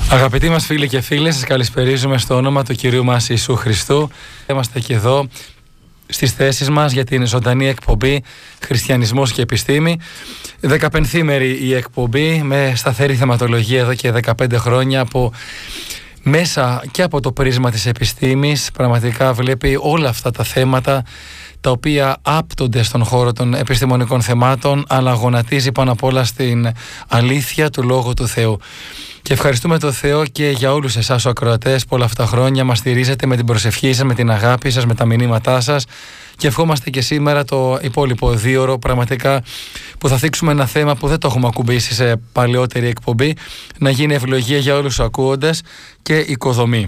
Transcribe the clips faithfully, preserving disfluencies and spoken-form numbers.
Αγαπητοί μας φίλοι και φίλες, σας καλησπερίζουμε στο όνομα του Κυρίου μας Ιησού Χριστού. Είμαστε και εδώ στις θέσεις μας για την ζωντανή εκπομπή Χριστιανισμός και Επιστήμη. Δεκαπενθήμερη η εκπομπή με σταθερή θεματολογία εδώ και δεκαπέντε χρόνια, από μέσα και από το πρίσμα της επιστήμης πραγματικά βλέπει όλα αυτά τα θέματα τα οποία άπτονται στον χώρο των επιστημονικών θεμάτων, αλλά γονατίζει πάνω απ' όλα στην αλήθεια του Λόγου του Θεού. Και ευχαριστούμε τον Θεό και για όλους εσάς ο ακροατές που όλα αυτά τα χρόνια μας στηρίζετε με την προσευχή σας, με την αγάπη σας, με τα μηνύματά σας, και ευχόμαστε και σήμερα το υπόλοιπο δίωρο πραγματικά που θα θίξουμε ένα θέμα που δεν το έχουμε ακουμπήσει σε παλαιότερη εκπομπή, να γίνει ευλογία για όλους τους ακούοντες και οικοδομή.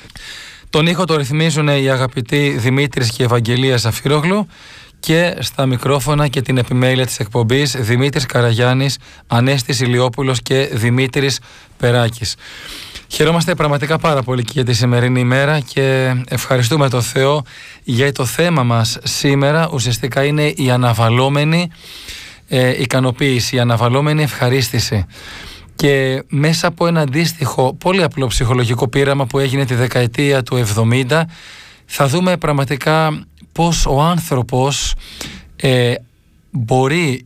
Τον ήχο το ρυθμίζουν οι αγαπητοί Δημήτρης και Ευαγγελία Ζαφυρόγλου, και στα μικρόφωνα και την επιμέλεια της εκπομπής Δημήτρης Καραγιάννης, Ανέστης Ηλιόπουλος και Δημήτρης Περάκης. Χαιρόμαστε πραγματικά πάρα πολύ και για τη σημερινή ημέρα και ευχαριστούμε τον Θεό, γιατί το θέμα μας σήμερα ουσιαστικά είναι η αναβαλόμενη ε, ικανοποίηση, η αναβαλόμενη ευχαρίστηση. Και μέσα από ένα αντίστοιχο πολύ απλό ψυχολογικό πείραμα που έγινε τη δεκαετία του εβδομήντα, θα δούμε πραγματικά πώς ο άνθρωπος ε, μπορεί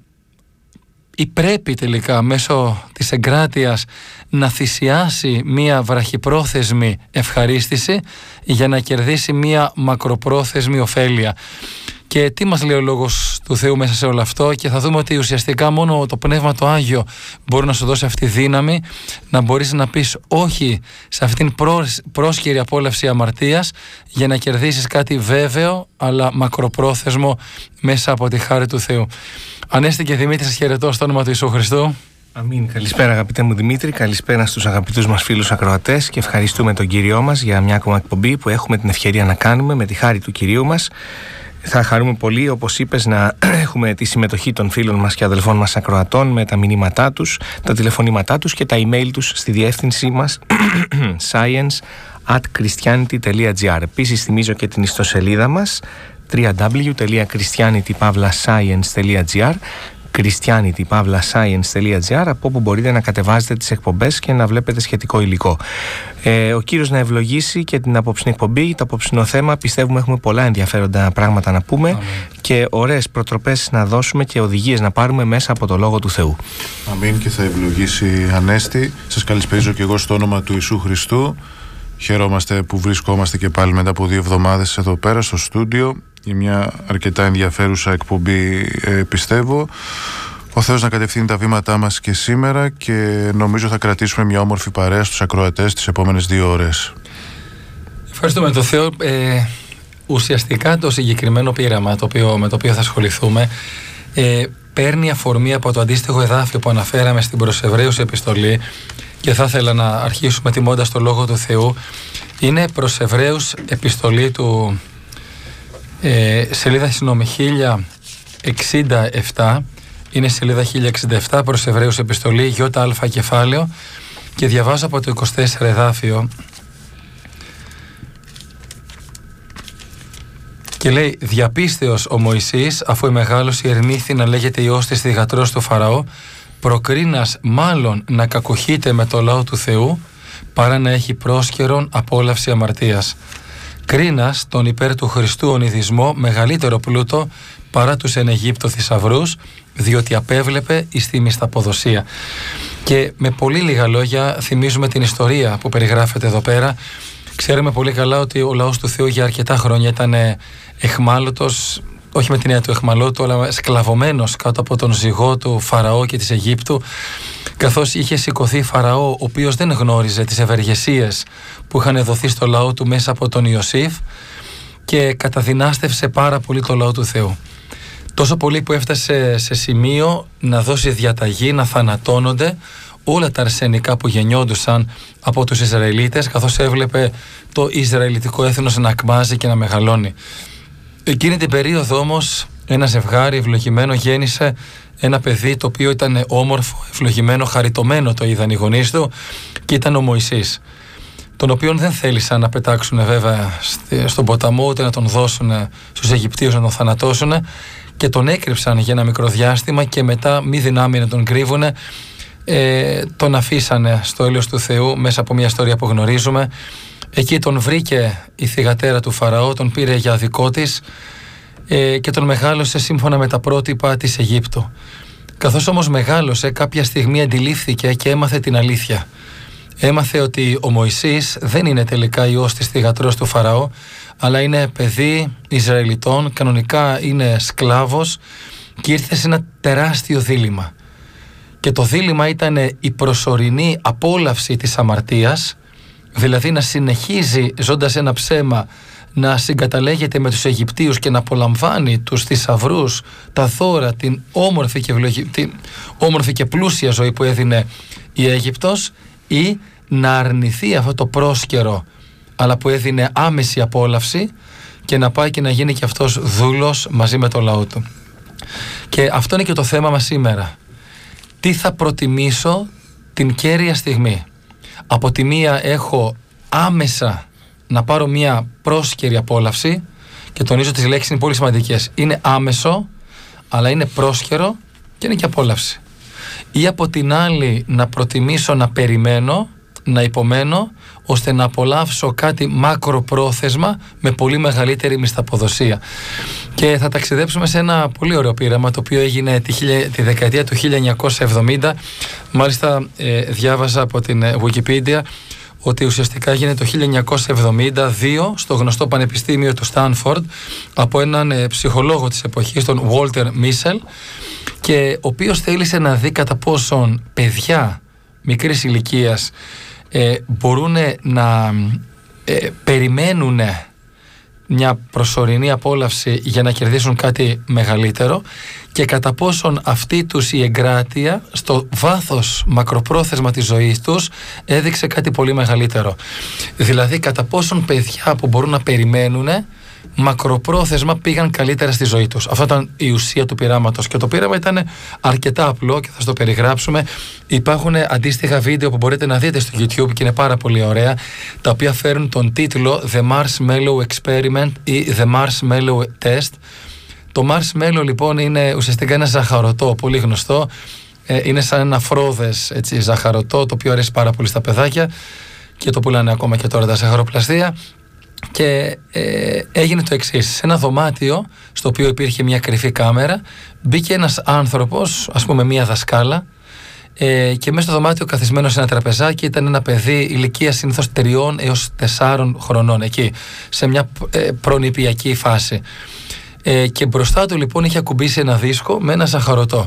ή πρέπει τελικά μέσω της εγκράτειας να θυσιάσει μία βραχυπρόθεσμη ευχαρίστηση για να κερδίσει μία μακροπρόθεσμη ωφέλεια. Και τι μας λέει ο Λόγος του Θεού μέσα σε όλο αυτό, και θα δούμε ότι ουσιαστικά μόνο το Πνεύμα το Άγιο μπορεί να σου δώσει αυτή τη δύναμη να μπορείς να πεις όχι σε αυτήν την πρόσκαιρη απόλαυση αμαρτίας, για να κερδίσεις κάτι βέβαιο αλλά μακροπρόθεσμο μέσα από τη χάρη του Θεού. Ανέστη και Δημήτρη, σας χαιρετώ στο όνομα του Ιησού Χριστού. Αμήν. Καλησπέρα αγαπητέ μου Δημήτρη, καλησπέρα στους αγαπητούς μας φίλους ακροατές, και ευχαριστούμε τον Κύριό μας για μια ακόμα εκπομπή που έχουμε την ευκαιρία να κάνουμε με τη χάρη του Κυρίου μας. Θα χαρούμε πολύ, όπως είπες, να έχουμε τη συμμετοχή των φίλων μας και αδελφών μας ακροατών με τα μηνύματά τους, τα τηλεφωνήματά τους και τα email τους στη διεύθυνσή μας science at christianity dot gr. Επίσης θυμίζω και την ιστοσελίδα μας double-u double-u double-u τελεία christianity dash science τελεία gr, christianity dash science τελεία gr, από όπου μπορείτε να κατεβάζετε τις εκπομπές και να βλέπετε σχετικό υλικό. Ε, ο Κύριος να ευλογήσει και την απόψινή εκπομπή, το απόψινό θέμα. Πιστεύουμε έχουμε πολλά ενδιαφέροντα πράγματα να πούμε. Αμήν. Και ωραίες προτροπές να δώσουμε και οδηγίες να πάρουμε μέσα από το Λόγο του Θεού. Αμήν, και θα ευλογήσει Ανέστη. Σας καλησπέριζω και εγώ στο όνομα του Ιησού Χριστού. Χαιρόμαστε που βρισκόμαστε και πάλι μετά από δύο εβδομάδες εδώ πέρα στο στούντιο για μια αρκετά ενδιαφέρουσα εκπομπή, ε, πιστεύω. Ο Θεός να κατευθύνει τα βήματά μας και σήμερα, και νομίζω θα κρατήσουμε μια όμορφη παρέα στους ακροατές τις επόμενες δύο ώρες. Ευχαριστούμε τον Θεό. Ε, ουσιαστικά το συγκεκριμένο πείραμα το οποίο, με το οποίο θα ασχοληθούμε ε, παίρνει αφορμή από το αντίστοιχο εδάφιο που αναφέραμε στην προς Εβραίους επιστολή, και θα ήθελα να αρχίσουμε τιμώντας το Λόγο του Θεού. Είναι προς Εβραίους επιστολή του ε, σελίδα συγγνώμη, χίλια εξήντα επτά. Είναι σελίδα χίλια εξήντα επτά, προς Εβραίους επιστολή, ΙΑ κεφάλαιο, και διαβάζω από το είκοσι τέσσερα εδάφιο. Και λέει: «Διαπίστεως ο Μωυσής, αφού η μεγάλωση ερνήθη να λέγεται Υιός της θυγατρός του Φαραώ, προκρίνας μάλλον να κακοχείται με το λαό του Θεού, παρά να έχει πρόσκαιρον απόλαυση αμαρτίας. Κρίνας τον υπέρ του Χριστού ονειδισμό μεγαλύτερο πλούτο παρά τους εν Αιγύπτω θησαυρούς, διότι απέβλεπε εις τη μισθαποδοσία». Και με πολύ λίγα λόγια θυμίζουμε την ιστορία που περιγράφεται εδώ πέρα. Ξέρουμε πολύ καλά ότι ο λαός του Θεού για αρκετά χρόνια ήταν εχμάλωτος, όχι με την έννοια του εχμαλώτου, αλλά σκλαβωμένος κάτω από τον ζυγό του Φαραώ και της Αιγύπτου, καθώς είχε σηκωθεί Φαραώ, ο οποίος δεν γνώριζε τις ευεργεσίες που είχαν δοθεί στο λαό του μέσα από τον Ιωσήφ, και καταδυνάστευσε πάρα πολύ το λαό του Θεού. Τόσο πολύ που έφτασε σε σημείο να δώσει διαταγή να θανατώνονται όλα τα αρσενικά που γεννιόντουσαν από τους Ισραηλίτες, καθώς έβλεπε το Ισραηλιτικό έθνος να ακμάζει και να μεγαλώνει. Εκείνη την περίοδο όμως ένα ζευγάρι ευλογημένο γέννησε ένα παιδί το οποίο ήταν όμορφο, ευλογημένο, χαριτωμένο, το είδαν οι γονείς του, και ήταν ο Μωυσής, τον οποίον δεν θέλησαν να πετάξουν βέβαια στον ποταμό, ούτε να τον δώσουν στους Αιγυπτίους να τον θανατώσουν, και τον έκρυψαν για ένα μικρό διάστημα, και μετά μη δυνάμει να τον κρύβουν, ε, τον αφήσανε στο έλεος του Θεού μέσα από μια ιστορία που γνωρίζουμε. Εκεί τον βρήκε η θυγατέρα του Φαραώ, τον πήρε για δικό της ε, και τον μεγάλωσε σύμφωνα με τα πρότυπα της Αιγύπτου. Καθώς όμως μεγάλωσε, κάποια στιγμή αντιλήφθηκε και έμαθε την αλήθεια. Έμαθε ότι ο Μωυσής δεν είναι τελικά υιός της θυγατρός του Φαραώ, αλλά είναι παιδί Ισραηλιτών, κανονικά είναι σκλάβος και ήρθε σε ένα τεράστιο δίλημμα. Και το δίλημμα ήταν η προσωρινή απόλαυση της αμαρτίας, δηλαδή να συνεχίζει ζώντας ένα ψέμα να συγκαταλέγεται με τους Αιγυπτίους και να απολαμβάνει τους θησαυρούς, τα δώρα, την όμορφη και, ευλογη... την όμορφη και πλούσια ζωή που έδινε η Αίγυπτος, ή να αρνηθεί αυτό το πρόσκαιρο αλλά που έδινε άμεση απόλαυση και να πάει και να γίνει και αυτός δούλος μαζί με το λαό του. Και αυτό είναι και το θέμα μας σήμερα. Τι θα προτιμήσω την κέρια στιγμή? Από τη μία έχω άμεσα να πάρω μια πρόσκαιρη απόλαυση, και τονίζω τις λέξεις είναι πολύ σημαντικές. Είναι άμεσο, αλλά είναι πρόσκαιρο και είναι και απόλαυση. Ή από την άλλη να προτιμήσω να περιμένω, να υπομένω, ώστε να απολαύσω κάτι μακροπρόθεσμα με πολύ μεγαλύτερη μισθαποδοσία. Και θα ταξιδέψουμε σε ένα πολύ ωραίο πείραμα, το οποίο έγινε τη, τη δεκαετία του χίλια εννιακόσια εβδομήντα. Μάλιστα ε, διάβαζα από την Wikipedia ότι ουσιαστικά έγινε το χίλια εννιακόσια εβδομήντα δύο στο γνωστό πανεπιστήμιο του Στάνφορντ από έναν ε, ψυχολόγο της εποχής, τον Walter Mischel, και ο οποίος θέλησε να δει κατά πόσον παιδιά μικρής ηλικίας ε, μπορούν να ε, περιμένουν μια προσωρινή απόλαυση για να κερδίσουν κάτι μεγαλύτερο, και κατά πόσον αυτή τους η εγκράτεια στο βάθος μακροπρόθεσμα της ζωής τους έδειξε κάτι πολύ μεγαλύτερο. Δηλαδή κατά πόσον παιδιά που μπορούν να περιμένουν μακροπρόθεσμα πήγαν καλύτερα στη ζωή τους. Αυτό ήταν η ουσία του πειράματος, και το πείραμα ήταν αρκετά απλό και θα σας το περιγράψουμε. Υπάρχουν αντίστοιχα βίντεο που μπορείτε να δείτε στο YouTube και είναι πάρα πολύ ωραία, τα οποία φέρουν τον τίτλο The Marshmallow Experiment ή The Marshmallow Test. Το marshmallow λοιπόν είναι ουσιαστικά ένα ζαχαρωτό πολύ γνωστό, ε, είναι σαν ένα φρόδες έτσι, ζαχαρωτό, το οποίο αρέσει πάρα πολύ στα παιδάκια και το πουλάνε ακόμα και τώρα τα ζαχαροπλαστεία. Και ε, έγινε το εξής: σε ένα δωμάτιο στο οποίο υπήρχε μια κρυφή κάμερα μπήκε ένας άνθρωπος, ας πούμε μια δασκάλα, ε, και μέσα στο δωμάτιο καθισμένο σε ένα τραπεζάκι ήταν ένα παιδί ηλικίας συνήθως τριών έως τεσσάρων χρονών, εκεί σε μια ε, προνηπιακή φάση, ε, και μπροστά του λοιπόν είχε ακουμπήσει ένα δίσκο με ένα ζαχαρωτό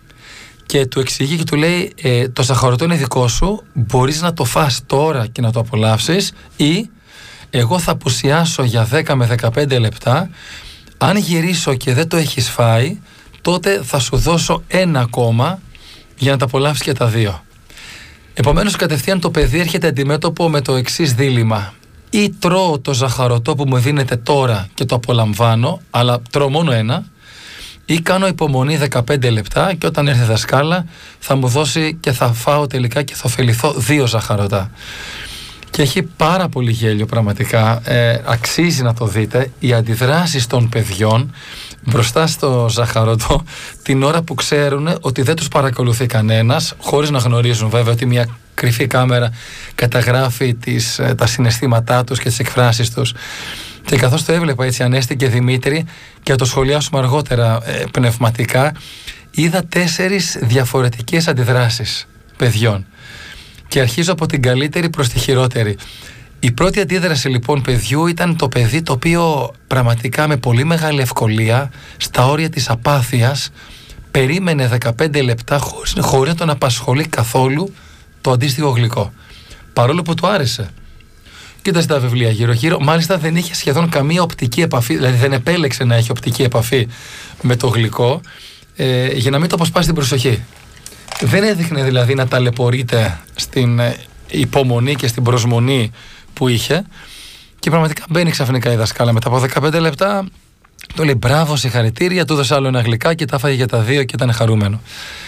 και του εξηγεί και του λέει ε, το ζαχαρωτό είναι δικό σου, μπορείς να το φας τώρα και να το απολαύσεις, ή εγώ θα απουσιάσω για δέκα με δεκαπέντε λεπτά, αν γυρίσω και δεν το έχεις φάει, τότε θα σου δώσω ένα ακόμα για να τα απολαύσεις και τα δύο. Επομένως κατευθείαν το παιδί έρχεται αντιμέτωπο με το εξής δίλημμα: ή τρώω το ζαχαρωτό που μου δίνεται τώρα και το απολαμβάνω, αλλά τρώω μόνο ένα, ή κάνω υπομονή δεκαπέντε λεπτά και όταν έρθει η δασκάλα θα μου δώσει και θα φάω τελικά και θα ωφεληθώ δύο ζαχαρωτά. Και έχει πάρα πολύ γέλιο πραγματικά, ε, αξίζει να το δείτε, οι αντιδράσεις των παιδιών μπροστά στο ζαχαρωτό την ώρα που ξέρουν ότι δεν τους παρακολουθεί κανένας, χωρίς να γνωρίζουν βέβαια ότι μια κρυφή κάμερα καταγράφει τις, τα συναισθήματά τους και τις εκφράσεις τους. Και καθώς το έβλεπα έτσι Ανέστη και Δημήτρη, και θα το σχολιάσουμε αργότερα ε, πνευματικά, είδα τέσσερις διαφορετικές αντιδράσεις παιδιών. Και αρχίζω από την καλύτερη προς τη χειρότερη. Η πρώτη αντίδραση λοιπόν παιδιού ήταν το παιδί το οποίο πραγματικά με πολύ μεγάλη ευκολία, στα όρια της απάθειας, περίμενε δεκαπέντε λεπτά χωρίς, χωρίς να τον απασχολεί καθόλου το αντίστοιχο γλυκό. Παρόλο που του άρεσε. Κοίταζε τα βιβλία γύρω-γύρω, μάλιστα δεν είχε σχεδόν καμία οπτική επαφή, δηλαδή δεν επέλεξε να έχει οπτική επαφή με το γλυκό, ε, για να μην το αποσπάσει την προσοχή. Δεν έδειχνε δηλαδή να ταλαιπωρείται στην υπομονή και στην προσμονή που είχε, και πραγματικά μπαίνει ξαφνικά η δασκάλα μετά από δεκαπέντε λεπτά, του λέει μπράβο, συγχαρητήρια, του έδωσε άλλο ένα γλυκάκι, τα έφαγε για τα δύο και ήταν χαρούμενο.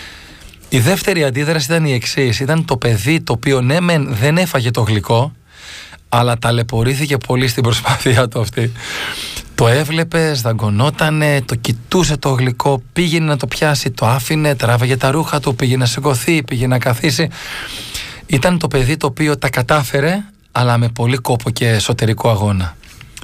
Η δεύτερη αντίδραση ήταν η εξής: ήταν το παιδί το οποίο ναι μεν δεν έφαγε το γλυκό, αλλά ταλαιπωρήθηκε πολύ στην προσπάθειά του αυτή. Το έβλεπες, δαγκωνότανε, το κοιτούσε το γλυκό, πήγαινε να το πιάσει, το άφηνε, τράβαγε τα ρούχα του, πήγαινε να σηκωθεί, πήγαινε να καθίσει. Ήταν το παιδί το οποίο τα κατάφερε, αλλά με πολύ κόπο και εσωτερικό αγώνα.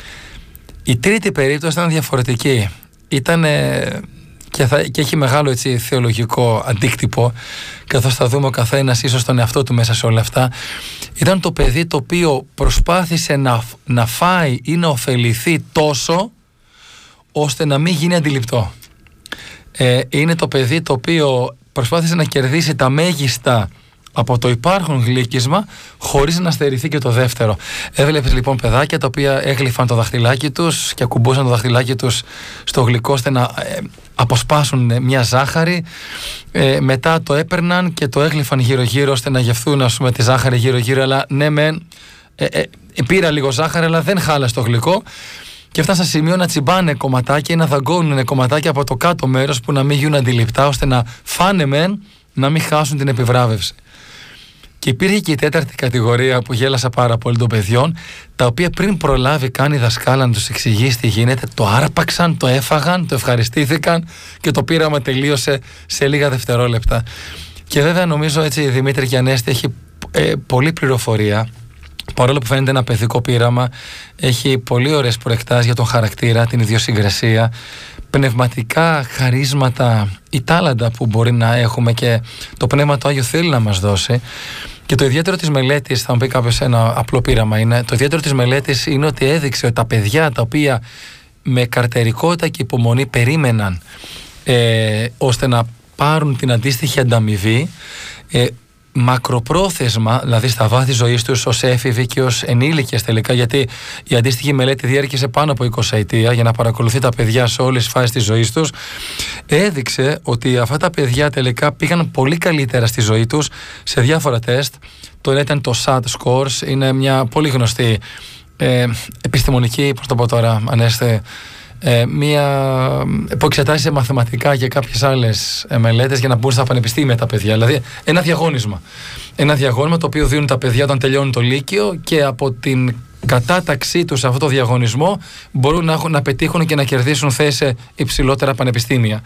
Η τρίτη περίπτωση ήταν διαφορετική. Ήταν και, θα, και έχει μεγάλο έτσι, θεολογικό αντίκτυπο, καθώς θα δούμε ο καθένας ίσως τον εαυτό του μέσα σε όλα αυτά. Ήταν το παιδί το οποίο προσπάθησε να, να φάει ή να ωφεληθεί τόσο ώστε να μην γίνει αντιληπτό. Ε, είναι το παιδί το οποίο προσπάθησε να κερδίσει τα μέγιστα από το υπάρχον γλύκισμα χωρίς να στερηθεί και το δεύτερο. Έβλεπες λοιπόν παιδάκια τα οποία έγλυφαν το δαχτυλάκι τους και ακουμπούσαν το δαχτυλάκι τους στο γλυκό ώστε να ε, αποσπάσουν μια ζάχαρη, ε, μετά το έπαιρναν και το έγλυφαν γύρω γύρω ώστε να γευθούν, ας πούμε, τη ζάχαρη γύρω γύρω, αλλά ναι μεν ε, ε, πήρα λίγο ζάχαρη αλλά δεν χάλασε το γλυκό. Και φτάσαν σε σημείο να τσιμπάνε κομματάκια ή να δαγκώνουν κομματάκια από το κάτω μέρος που να μην γίνουν αντιληπτά, ώστε να φάνε μεν, να μην χάσουν την επιβράβευση. Και υπήρχε και η τέταρτη κατηγορία που γέλασα πάρα πολύ των παιδιών, τα οποία πριν προλάβει καν η δασκάλα να τους εξηγήσει τι γίνεται, το άρπαξαν, το έφαγαν, το ευχαριστήθηκαν και το πείραμα τελείωσε σε λίγα δευτερόλεπτα. Και βέβαια νομίζω έτσι η Δημήτρη και Ανέστη έχει ε, πολλή πληροφορία. Παρόλο που φαίνεται ένα παιδικό πείραμα, έχει πολύ ωραίες προεκτάσεις για τον χαρακτήρα, την ιδιοσυγκρασία, πνευματικά χαρίσματα ή τάλαντα που μπορεί να έχουμε και το Πνεύμα του Άγιο θέλει να μας δώσει. Και το ιδιαίτερο της μελέτης, θα μου πει κάποιος ένα απλό πείραμα είναι, το ιδιαίτερο της μελέτης είναι ότι έδειξε ότι τα παιδιά τα οποία με καρτερικότητα και υπομονή περίμεναν ε, ώστε να πάρουν την αντίστοιχη ανταμοιβή, ε, μακροπρόθεσμα, δηλαδή στα βάθη ζωής τους ως έφηβοι και ως ενήλικες τελικά, γιατί η αντίστοιχη μελέτη διέρχεσε πάνω από εικοσαετία για να παρακολουθεί τα παιδιά σε όλες τις φάσεις της ζωής τους, έδειξε ότι αυτά τα παιδιά τελικά πήγαν πολύ καλύτερα στη ζωή τους σε διάφορα τεστ. Το ένα ήταν το σατ scores, είναι μια πολύ γνωστή ε, επιστημονική, πώς το πω τώρα, Ανέστε, Ε, μία, που εξετάσει σε μαθηματικά και κάποιες άλλες ε, μελέτες για να μπουν στα πανεπιστήμια τα παιδιά. Δηλαδή ένα διαγώνισμα. Ένα διαγώνισμα το οποίο δίνουν τα παιδιά όταν τελειώνουν το Λύκειο και από την κατάταξή τους σε αυτό το διαγωνισμό μπορούν να, έχουν, να πετύχουν και να κερδίσουν θέση σε υψηλότερα πανεπιστήμια.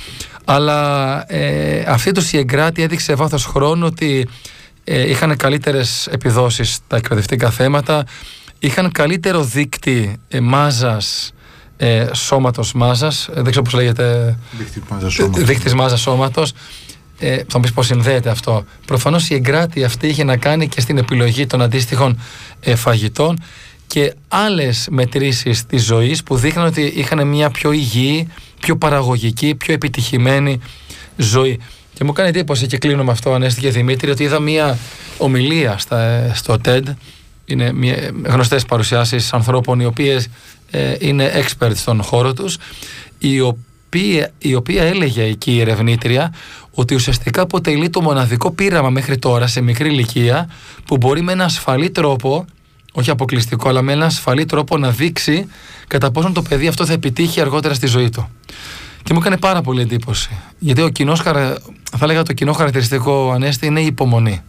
Αλλά ε, αυτή τους η εγκράτη έδειξε σε βάθος χρόνου ότι ε, είχαν καλύτερες επιδόσεις στα εκπαιδευτικά θέματα, είχαν καλύτερο δείκτη ε, μάζας, Ε, σώματος μάζας, δεν ξέρω πώς λέγεται, δείκτης μάζας σώματος. ε, θα μου πεις πώς συνδέεται αυτό. Προφανώς η εγκράτη αυτή είχε να κάνει και στην επιλογή των αντίστοιχων ε, φαγητών και άλλες μετρήσεις της ζωής που δείχναν ότι είχαν μια πιο υγιή, πιο παραγωγική, πιο επιτυχημένη ζωή. Και μου κάνει εντύπωση, και κλείνω με αυτό, Ανέστη και Δημήτρη, ότι είδα μια ομιλία στα, στο TED. Είναι μια, γνωστές παρουσιάσεις ανθρώπων οι οποίες ε, είναι experts στον χώρο τους, η οποία, η οποία έλεγε εκεί η ερευνήτρια ότι ουσιαστικά αποτελεί το μοναδικό πείραμα μέχρι τώρα σε μικρή ηλικία που μπορεί με ένα ασφαλή τρόπο, όχι αποκλειστικό, αλλά με ένα ασφαλή τρόπο να δείξει κατά πόσον το παιδί αυτό θα επιτύχει αργότερα στη ζωή του. Και μου έκανε πάρα πολύ εντύπωση, γιατί ο κοινός, θα έλεγα το κοινό χαρακτηριστικό, Ανέστη, είναι η υπομονή.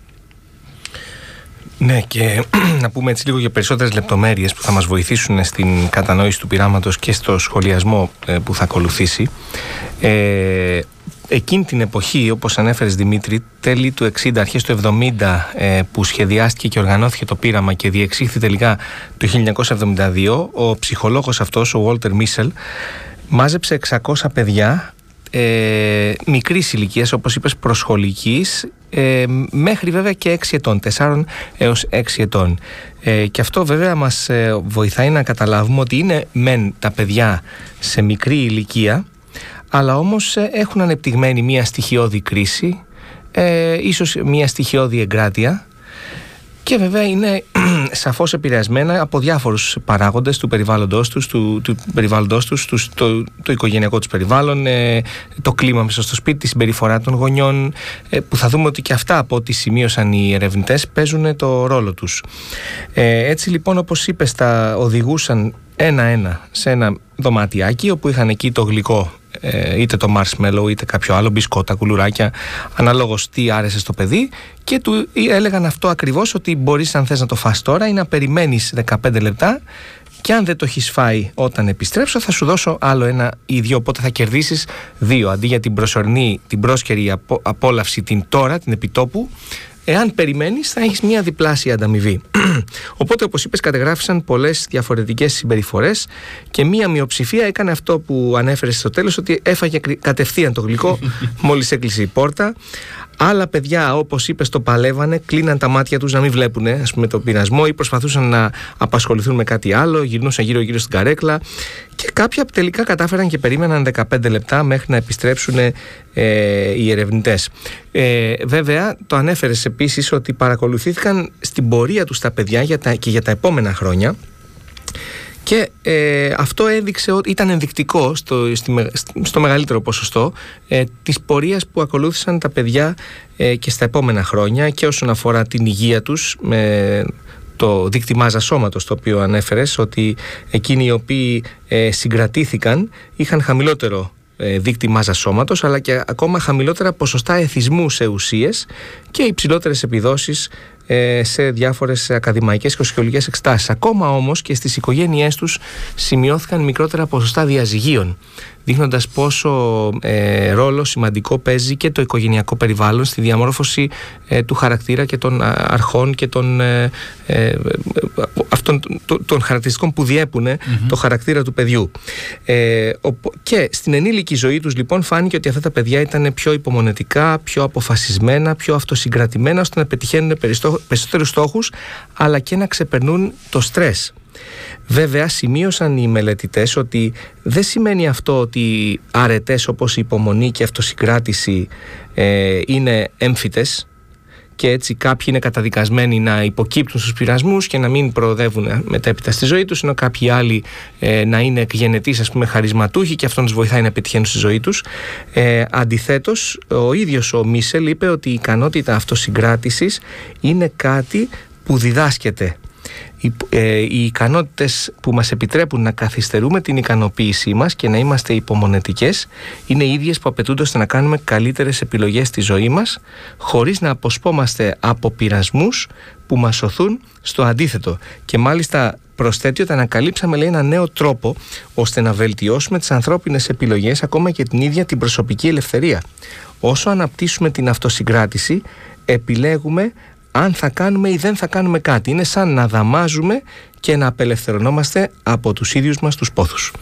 Ναι, και να πούμε έτσι λίγο για περισσότερες λεπτομέρειες που θα μας βοηθήσουν στην κατανόηση του πειράματος και στο σχολιασμό ε, που θα ακολουθήσει. Ε, εκείνη την εποχή, όπως ανέφερες Δημήτρη, τέλη του εξήντα, αρχές του εβδομήντα, ε, που σχεδιάστηκε και οργανώθηκε το πείραμα και διεξήχθη τελικά το χίλια εννιακόσια εβδομήντα δύο, ο ψυχολόγος αυτός, ο Walter Mischel, μάζεψε εξακόσια παιδιά ε, μικρής ηλικίας, όπως είπες, προσχολικής, ε, μέχρι βέβαια και έξι ετών, τεσσάρων έως έξι ετών. Ε, και αυτό βέβαια μας ε, βοηθάει να καταλάβουμε ότι είναι μεν τα παιδιά σε μικρή ηλικία, αλλά όμως ε, έχουν ανεπτυγμένη μια στοιχειώδη κρίση, ε, ίσως μια στοιχειώδη εγκράτεια, και βέβαια είναι σαφώς επηρεασμένα από διάφορους παράγοντες του περιβάλλοντος τους, του, του περιβάλλοντος τους, του, το, το οικογενειακό τους περιβάλλον, ε, το κλίμα μέσα στο σπίτι, τη συμπεριφορά των γονιών, ε, που θα δούμε ότι και αυτά, από ό,τι σημείωσαν οι ερευνητές, παίζουν το ρόλο τους. Ε, έτσι λοιπόν, όπως είπες, τα οδηγούσαν ένα-ένα σε ένα δωματιάκι όπου είχαν εκεί το γλυκό, είτε το marshmallow είτε κάποιο άλλο, μπισκότα, κουλουράκια, αναλόγως τι άρεσε στο παιδί, και του έλεγαν αυτό ακριβώς, ότι μπορείς, αν θες, να το φας τώρα ή να περιμένεις δεκαπέντε λεπτά και αν δεν το έχεις φάει όταν επιστρέψω θα σου δώσω άλλο ένα ή δύο, οπότε θα κερδίσεις δύο αντί για την προσωρινή, την πρόσκαιρη απο, απόλαυση την τώρα, την επιτόπου. Εάν περιμένεις θα έχεις μια διπλάσια ανταμοιβή. Οπότε, όπως είπες, κατεγράφησαν πολλές διαφορετικές συμπεριφορές και μια μειοψηφία έκανε αυτό που ανέφερες στο τέλος, ότι έφαγε κατευθείαν το γλυκό μόλις έκλεισε η πόρτα. Άλλα παιδιά, όπως είπες, το παλεύανε, κλείναν τα μάτια τους να μην βλέπουν, ας πούμε, το πειρασμό, ή προσπαθούσαν να απασχοληθούν με κάτι άλλο, γυρνούσαν γύρω-γύρω στην καρέκλα. Και κάποια τελικά κατάφεραν και περίμεναν δεκαπέντε λεπτά μέχρι να επιστρέψουν ε, οι ερευνητές. Ε, βέβαια, το ανέφερες επίσης ότι παρακολουθήθηκαν στην πορεία τους τα παιδιά για τα, και για τα επόμενα χρόνια. Και ε, αυτό έδειξε ότι ήταν ενδεικτικό στο, στη, στο μεγαλύτερο ποσοστό ε, της πορείας που ακολούθησαν τα παιδιά ε, και στα επόμενα χρόνια, και όσον αφορά την υγεία τους, με το δείκτη μάζα σώματος το οποίο ανέφερες, ότι εκείνοι οι οποίοι ε, συγκρατήθηκαν είχαν χαμηλότερο ε, δείκτη μάζα σώματος, αλλά και ακόμα χαμηλότερα ποσοστά εθισμού σε ουσίες και υψηλότερες επιδόσεις σε διάφορες ακαδημαϊκές και σχολικές εξετάσεις. Ακόμα όμως και στις οικογένειές τους σημειώθηκαν μικρότερα ποσοστά διαζυγίων, δείχνοντας πόσο ε, ρόλο σημαντικό παίζει και το οικογενειακό περιβάλλον στη διαμόρφωση ε, του χαρακτήρα και των αρχών και των, ε, ε, αυτών, των, των χαρακτηριστικών που διέπουν mm-hmm. το χαρακτήρα του παιδιού. Ε, και στην ενήλικη ζωή τους, λοιπόν, φάνηκε ότι αυτά τα παιδιά ήταν πιο υπομονετικά, πιο αποφασισμένα, πιο αυτοσυγκρατημένα, ώστε να πετυχαίνουν περισσότερους στόχους, αλλά και να ξεπερνούν το στρες. Βέβαια, σημείωσαν οι μελετητές ότι δεν σημαίνει αυτό ότι αρετές όπως η υπομονή και η αυτοσυγκράτηση ε, είναι έμφυτες και έτσι κάποιοι είναι καταδικασμένοι να υποκύπτουν στους πειρασμούς και να μην προοδεύουν μετέπειτα στη ζωή τους, ενώ κάποιοι άλλοι ε, να είναι εκγενετείς, ας πούμε, χαρισματούχοι, και αυτό τους βοηθάει να πετυχαίνουν στη ζωή τους. Ε, αντιθέτως, ο ίδιος ο Μίσελ είπε ότι η ικανότητα αυτοσυγκράτησης είναι κάτι που διδάσκεται. Οι, ε, οι ικανότητες που μας επιτρέπουν να καθυστερούμε την ικανοποίησή μας και να είμαστε υπομονετικές είναι οι ίδιες που απαιτούνται ώστε να κάνουμε καλύτερες επιλογές στη ζωή μας, χωρίς να αποσπόμαστε από πειρασμούς που μας σωθούν στο αντίθετο. Και μάλιστα προσθέτει ότι ανακαλύψαμε, λέει, ένα νέο τρόπο ώστε να βελτιώσουμε τις ανθρώπινες επιλογές, ακόμα και την ίδια την προσωπική ελευθερία. Όσο αναπτύσσουμε την αυτοσυγκράτηση, επιλέγουμε αν θα κάνουμε ή δεν θα κάνουμε κάτι. Είναι σαν να δαμάζουμε και να απελευθερωνόμαστε από τους ίδιους μας τους πόθους.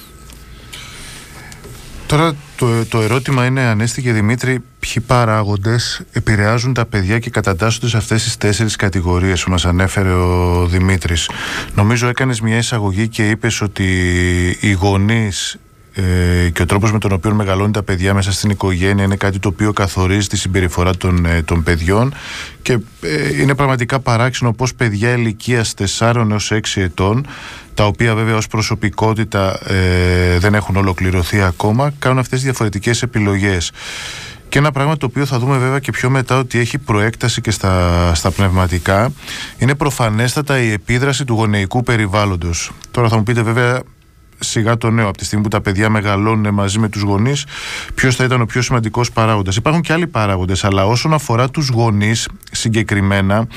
Τώρα το, το ερώτημα είναι, Ανέστη και Δημήτρη, ποιοι παράγοντες επηρεάζουν τα παιδιά και κατατάσσονται σε αυτές τις τέσσερις κατηγορίες που μας ανέφερε ο Δημήτρης. Νομίζω έκανες μια εισαγωγή και είπες ότι οι γονείς Ε, και ο τρόπος με τον οποίο μεγαλώνουν τα παιδιά μέσα στην οικογένεια είναι κάτι το οποίο καθορίζει τη συμπεριφορά των, ε, των παιδιών, και ε, είναι πραγματικά παράξενο πως παιδιά ηλικίας τεσσάρων έως έξι ετών, τα οποία βέβαια ως προσωπικότητα ε, δεν έχουν ολοκληρωθεί ακόμα, κάνουν αυτές τις διαφορετικές επιλογές. Και ένα πράγμα το οποίο θα δούμε βέβαια και πιο μετά ότι έχει προέκταση και στα, στα πνευματικά, είναι προφανέστατα η επίδραση του γονεϊκού περιβάλλοντος. Τώρα θα μου πείτε βέβαια, σιγά το νέο, από τη στιγμή που τα παιδιά μεγαλώνουν μαζί με τους γονείς, ποιος θα ήταν ο πιο σημαντικός παράγοντας. Υπάρχουν και άλλοι παράγοντες, αλλά όσον αφορά τους γονείς συγκεκριμένα,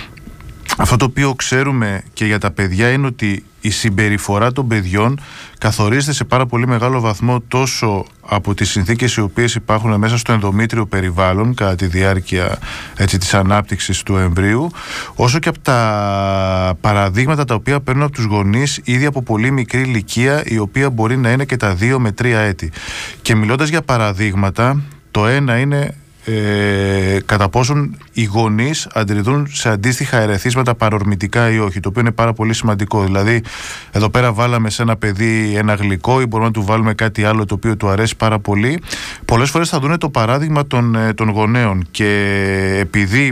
αυτό το οποίο ξέρουμε και για τα παιδιά είναι ότι η συμπεριφορά των παιδιών καθορίζεται σε πάρα πολύ μεγάλο βαθμό τόσο από τις συνθήκες οι οποίες υπάρχουν μέσα στο ενδομήτριο περιβάλλον κατά τη διάρκεια, έτσι, της ανάπτυξης του εμβρίου, όσο και από τα παραδείγματα τα οποία παίρνουν από τους γονείς ήδη από πολύ μικρή ηλικία, η οποία μπορεί να είναι και τα δύο με τρία έτη. Και μιλώντας για παραδείγματα, το ένα είναι Ε, κατά πόσον οι γονείς αντιδρούν σε αντίστοιχα ερεθίσματα παρορμητικά ή όχι, το οποίο είναι πάρα πολύ σημαντικό. Δηλαδή, εδώ πέρα βάλαμε σε ένα παιδί ένα γλυκό ή μπορούμε να του βάλουμε κάτι άλλο το οποίο του αρέσει πάρα πολύ. Πολλές φορές θα δουν το παράδειγμα των, των γονέων, και επειδή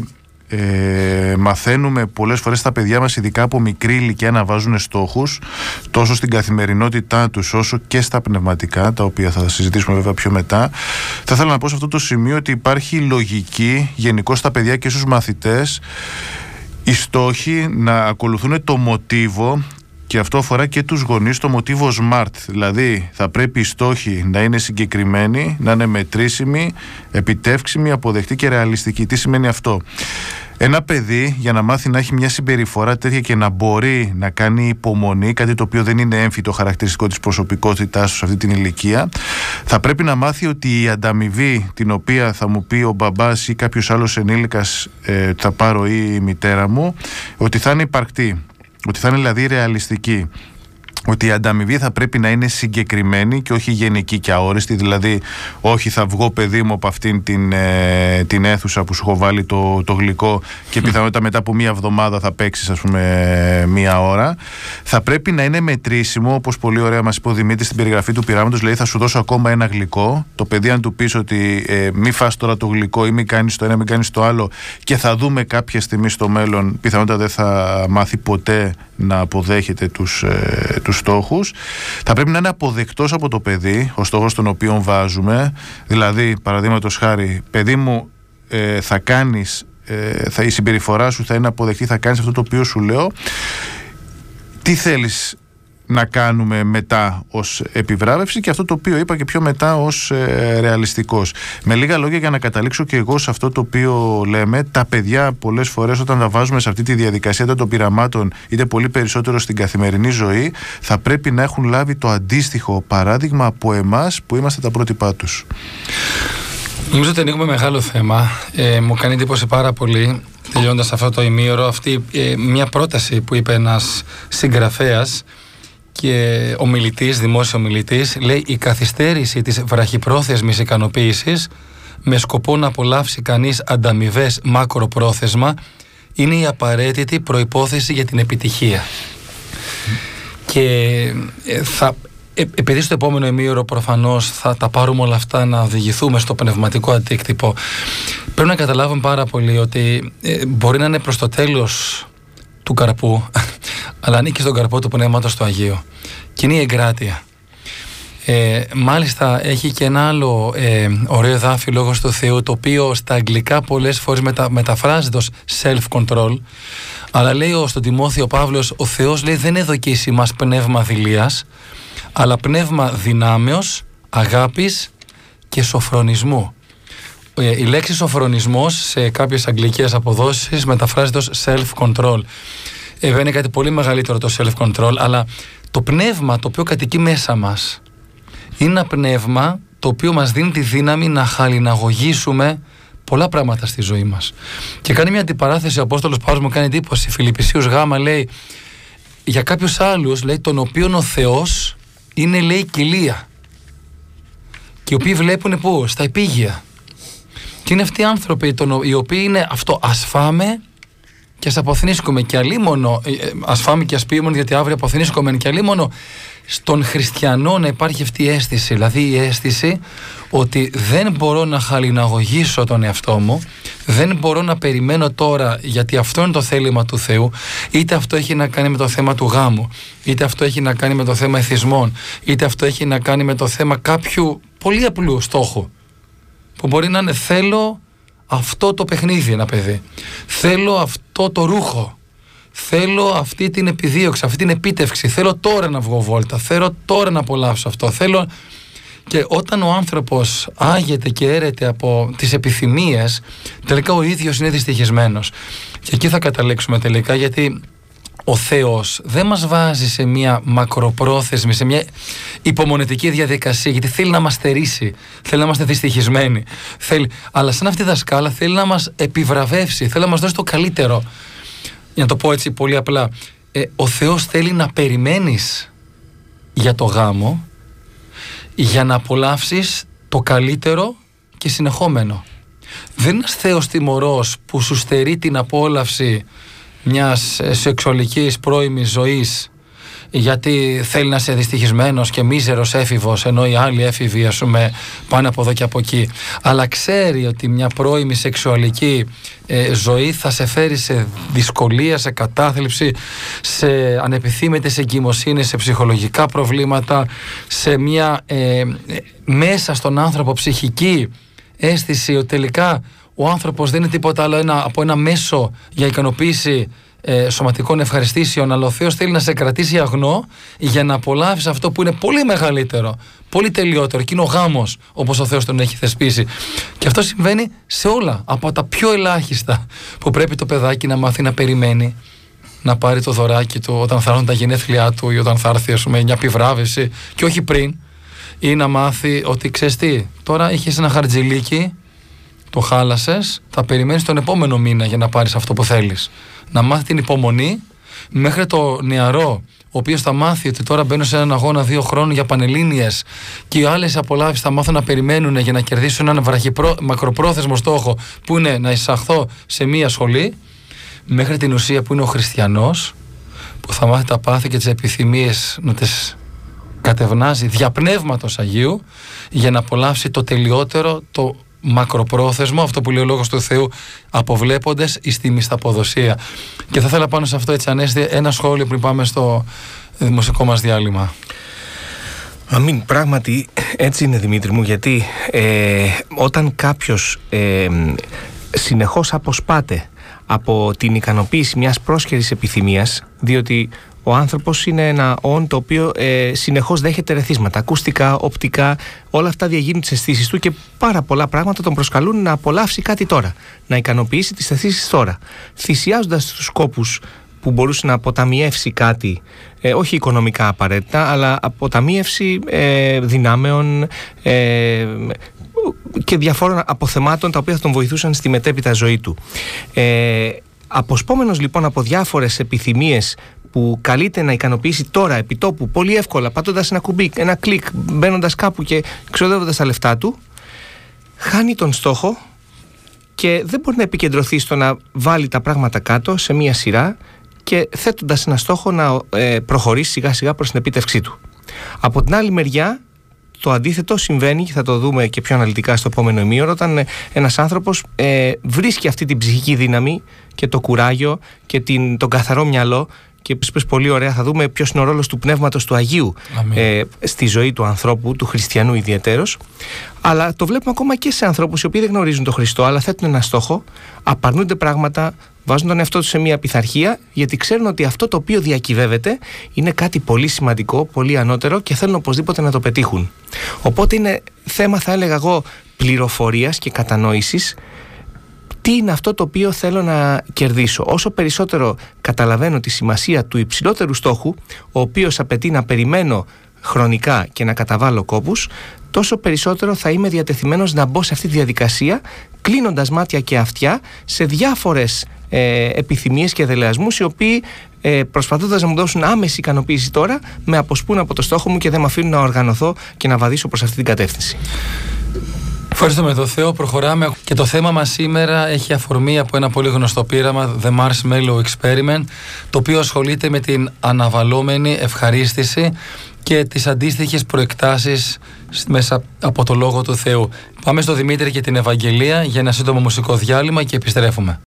Ε, μαθαίνουμε πολλές φορές τα παιδιά μας, ειδικά από μικρή ηλικία, να βάζουν στόχους τόσο στην καθημερινότητά τους όσο και στα πνευματικά, τα οποία θα συζητήσουμε βέβαια πιο μετά. Θα ήθελα να πω σε αυτό το σημείο ότι υπάρχει λογική γενικώς στα παιδιά και στους μαθητές οι στόχοι να ακολουθούν το μοτίβο, και αυτό αφορά και τους γονείς, το μοτίβο SMART. Δηλαδή θα πρέπει οι στόχοι να είναι συγκεκριμένοι, να είναι μετρήσιμοι, επιτεύξιμοι, αποδεκτοί και ρεαλιστικοί. Τι σημαίνει αυτό? Ένα παιδί για να μάθει να έχει μια συμπεριφορά τέτοια και να μπορεί να κάνει υπομονή, κάτι το οποίο δεν είναι έμφυτο χαρακτηριστικό της προσωπικότητάς του σε αυτή την ηλικία, θα πρέπει να μάθει ότι η ανταμοιβή την οποία θα μου πει ο μπαμπάς ή κάποιος άλλος ενήλικας, ε, θα πάρω ή η μητέρα μου, ότι θα είναι υπαρκτή, ότι θα είναι δηλαδή ρεαλιστική. Ότι η ανταμοιβή θα πρέπει να είναι συγκεκριμένη και όχι γενική και αόριστη. Δηλαδή, όχι θα βγω παιδί μου από αυτήν την, ε, την αίθουσα που σου έχω βάλει το, το γλυκό και πιθανότητα μετά από μία εβδομάδα θα παίξεις, ας πούμε, μία ώρα. Θα πρέπει να είναι μετρήσιμο, όπως πολύ ωραία μας είπε ο Δημήτρης στην περιγραφή του πειράματος. Δηλαδή, θα σου δώσω ακόμα ένα γλυκό. Το παιδί, αν του πεις ότι ε, μη φας τώρα το γλυκό ή μη κάνεις το ένα, μη κάνεις το άλλο, και θα δούμε κάποια στιγμή στο μέλλον, πιθανότητα δεν θα μάθει ποτέ να αποδέχεται τους, ε, τους στόχους. Θα πρέπει να είναι αποδεκτός από το παιδί ο στόχος τον οποίο βάζουμε. Δηλαδή, παραδείγματος χάρη, παιδί μου, ε, θα κάνεις, ε, θα, η συμπεριφορά σου θα είναι αποδεκτή, θα κάνεις αυτό το οποίο σου λέω. Τι θέλεις να κάνουμε μετά ως επιβράβευση, και αυτό το οποίο είπα και πιο μετά ως ε, ρεαλιστικός. Με λίγα λόγια, για να καταλήξω και εγώ σε αυτό το οποίο λέμε, τα παιδιά πολλές φορές όταν τα βάζουμε σε αυτή τη διαδικασία των πειραμάτων, είτε πολύ περισσότερο στην καθημερινή ζωή, θα πρέπει να έχουν λάβει το αντίστοιχο παράδειγμα από εμάς που είμαστε τα πρότυπά τους. Νομίζω ότι ανοίγουμε μεγάλο θέμα. Ε, μου κάνει εντύπωση πάρα πολύ, τελειώντας αυτό το ημίωρο, αυτή ε, μια πρόταση που είπε ένας συγγραφέας και ομιλητής, δημόσιο ομιλητής, λέει: η καθυστέρηση της βραχυπρόθεσμης ικανοποίησης με σκοπό να απολαύσει κανείς ανταμοιβές μακροπρόθεσμα είναι η απαραίτητη προϋπόθεση για την επιτυχία. Και θα, ε, επειδή στο επόμενο ημίωρο προφανώς θα τα πάρουμε όλα αυτά να οδηγηθούμε στο πνευματικό αντίκτυπο, πρέπει να καταλάβουμε πάρα πολύ ότι ε, μπορεί να είναι προς το τέλος του καρπού, αλλά ανήκει στον καρπό του Πνεύματος του Αγίου, και είναι η εγκράτεια. Ε, μάλιστα έχει και ένα άλλο ε, ωραίο εδάφιο, Λόγος του Θεού, το οποίο στα αγγλικά πολλές φορές μετα, μεταφράζεται ως self-control, αλλά λέει ο, στον Τιμόθεο Παύλος, ο Θεός, λέει, δεν εδοκίσει μας πνεύμα δειλίας, αλλά πνεύμα δυνάμεως, αγάπης και σοφρονισμού. Η λέξη σοφρονισμός σε κάποιες αγγλικές αποδόσεις μεταφράζεται ως self-control. Ε, είναι κάτι πολύ μεγαλύτερο το self-control, αλλά το πνεύμα το οποίο κατοικεί μέσα μας είναι ένα πνεύμα το οποίο μας δίνει τη δύναμη να χαλιναγωγήσουμε πολλά πράγματα στη ζωή μας. Και κάνει μια αντιπαράθεση ο Απόστολος Παύλος, μου κάνει εντύπωση, Φιλιππισίους Γ, λέει, για κάποιους άλλους, λέει, τον οποίον ο Θεός είναι, λέει, κοιλία, και οι οποίοι βλέπουν πού, στα επίγεια. Και είναι αυτοί οι άνθρωποι τον, οι οποίοι είναι αυτό, ας φάμε και ας αποθνίσκουμε, και αλίμονο, ας φάμε και ας πιούμε γιατί αύριο αποθνίσκουμε, και αλίμονο στον χριστιανό να υπάρχει αυτή η αίσθηση, δηλαδή η αίσθηση ότι δεν μπορώ να χαλιναγωγήσω τον εαυτό μου, δεν μπορώ να περιμένω τώρα γιατί αυτό είναι το θέλημα του Θεού, είτε αυτό έχει να κάνει με το θέμα του γάμου, είτε αυτό έχει να κάνει με το θέμα εθισμών, είτε αυτό έχει να κάνει με το θέμα κάποιου πολύ απλού στόχου, που μπορεί να είναι θέλω αυτό το παιχνίδι, ένα παιδί, θέλω αυτό το ρούχο, θέλω αυτή την επιδίωξη, αυτή την επίτευξη, θέλω τώρα να βγω βόλτα, θέλω τώρα να απολαύσω αυτό, θέλω. Και όταν ο άνθρωπος άγεται και έρεται από τις επιθυμίες, τελικά ο ίδιος είναι δυστυχισμένος. Και εκεί θα καταλήξουμε τελικά, γιατί ο Θεός δεν μας βάζει σε μια μακροπρόθεσμη, σε μια υπομονετική διαδικασία, γιατί θέλει να μας στερήσει, θέλει να είμαστε δυστυχισμένοι, θέλει, αλλά σαν αυτή η δασκάλα θέλει να μας επιβραβεύσει, θέλει να μας δώσει το καλύτερο. Για να το πω έτσι πολύ απλά, ε, ο Θεός θέλει να περιμένεις για το γάμο για να απολαύσεις το καλύτερο και συνεχόμενο. Δεν είναι ένας Θεός τιμωρός που σου στερεί την απόλαυση μιας σεξουαλικής πρώιμης ζωής γιατί θέλει να είσαι δυστυχισμένος και μίζερος έφηβος, ενώ οι άλλοι έφηβοι, ας πούμε, πάνε από εδώ και από εκεί. Αλλά ξέρει ότι μια πρώιμη σεξουαλική ε, ζωή θα σε φέρει σε δυσκολία, σε κατάθλιψη, σε ανεπιθύμητες εγκυμοσύνες, σε ψυχολογικά προβλήματα, σε μια ε, μέσα στον άνθρωπο ψυχική αίσθηση ότι τελικά ο άνθρωπος δεν είναι τίποτα άλλο ένα, από ένα μέσο για ικανοποίηση ε, σωματικών ευχαριστήσεων, αλλά ο Θεός θέλει να σε κρατήσει αγνό για να απολαύσεις αυτό που είναι πολύ μεγαλύτερο, πολύ τελειότερο, και είναι ο γάμος όπως ο Θεός τον έχει θεσπίσει. Και αυτό συμβαίνει σε όλα, από τα πιο ελάχιστα που πρέπει το παιδάκι να μάθει να περιμένει, να πάρει το δωράκι του όταν θα έρθουν τα γενέθλιά του ή όταν θα έρθει, ας πούμε, μια επιβράβευση, και όχι πριν. Ή να μάθει ότι, ξέρεις τι, τώρα είχες ένα χαρτζηλίκι, το χάλασες, θα περιμένεις τον επόμενο μήνα για να πάρεις αυτό που θέλεις. Να μάθει την υπομονή μέχρι το νεαρό, ο οποίος θα μάθει ότι τώρα μπαίνω σε έναν αγώνα δύο χρόνων για πανελλήνιες και οι άλλες απολαύσεις θα μάθουν να περιμένουν για να κερδίσουν έναν βραχυπρό, μακροπρόθεσμο στόχο που είναι να εισαχθώ σε μία σχολή, μέχρι την ουσία που είναι ο χριστιανός, που θα μάθει τα πάθη και τις επιθυμίες να τις κατευνάζει δια πνεύματος Αγίου για να απολαύσει το τελειότερο, το μακροπρόθεσμο, αυτό που λέει ο Λόγος του Θεού, αποβλέποντες εις τη μισθαποδοσία. Και θα ήθελα πάνω σε αυτό, έτσι Ανέστη, ένα σχόλιο πριν πάμε στο μουσικό μας διάλειμμα. Αμήν, πράγματι έτσι είναι, Δημήτρη μου, γιατί ε, όταν κάποιος ε, συνεχώς αποσπάται από την ικανοποίηση μιας πρόσχερης επιθυμίας, διότι ο άνθρωπος είναι ένα όν το οποίο ε, συνεχώς δέχεται ρεθίσματα, ακουστικά, οπτικά, όλα αυτά διαγίνουν τις αισθήσεις του και πάρα πολλά πράγματα τον προσκαλούν να απολαύσει κάτι τώρα, να ικανοποιήσει τις αισθήσεις τώρα, θυσιάζοντας τους σκόπους που μπορούσε να αποταμιεύσει κάτι, ε, όχι οικονομικά απαραίτητα, αλλά αποταμίευση ε, δυνάμεων ε, και διαφόρων αποθεμάτων τα οποία θα τον βοηθούσαν στη μετέπειτα ζωή του. Ε, αποσπόμενος λοιπόν από διάφορες επιθυμίες που καλείται να ικανοποιήσει τώρα επί τόπου, πολύ εύκολα, πατώντας ένα κουμπί, ένα κλικ, μπαίνοντας κάπου και ξοδεύοντας τα λεφτά του, χάνει τον στόχο και δεν μπορεί να επικεντρωθεί στο να βάλει τα πράγματα κάτω σε μία σειρά και θέτοντας ένα στόχο να ε, προχωρήσει σιγά σιγά προς την επίτευξή του. Από την άλλη μεριά, το αντίθετο συμβαίνει, και θα το δούμε και πιο αναλυτικά στο επόμενο ημίωρο, όταν ένας άνθρωπος ε, βρίσκει αυτή την ψυχική δύναμη και το κουράγιο και την, τον καθαρό μυαλό. Και πες πολύ ωραία, θα δούμε ποιος είναι ο ρόλος του Πνεύματος του Αγίου ε, στη ζωή του ανθρώπου, του χριστιανού ιδιαιτέρως. Αλλά το βλέπουμε ακόμα και σε ανθρώπους οι οποίοι δεν γνωρίζουν τον Χριστό, αλλά θέτουν ένα στόχο, απαρνούνται πράγματα, βάζουν τον εαυτό τους σε μια πειθαρχία, γιατί ξέρουν ότι αυτό το οποίο διακυβεύεται είναι κάτι πολύ σημαντικό, πολύ ανώτερο και θέλουν οπωσδήποτε να το πετύχουν. Οπότε είναι θέμα, θα έλεγα εγώ, πληροφορίας και κατανόησης. Τι είναι αυτό το οποίο θέλω να κερδίσω? Όσο περισσότερο καταλαβαίνω τη σημασία του υψηλότερου στόχου, ο οποίος απαιτεί να περιμένω χρονικά και να καταβάλω κόπους, τόσο περισσότερο θα είμαι διατεθειμένος να μπω σε αυτή τη διαδικασία, κλείνοντας μάτια και αυτιά σε διάφορες ε, επιθυμίες και δελεασμούς, οι οποίοι ε, προσπαθώντας να μου δώσουν άμεση ικανοποίηση τώρα, με αποσπούν από το στόχο μου και δεν με αφήνουν να οργανωθώ και να βαδίσω προς αυτή την κατεύθυνση. Ευχαριστούμε τον Θεό, προχωράμε και το θέμα μας σήμερα έχει αφορμή από ένα πολύ γνωστό πείραμα, The Marshmallow Experiment, το οποίο ασχολείται με την αναβαλώμενη ευχαρίστηση και τις αντίστοιχες προεκτάσεις μέσα από το Λόγο του Θεού. Πάμε στο Δημήτρη και την Ευαγγελία για ένα σύντομο μουσικό διάλειμμα και επιστρέφουμε.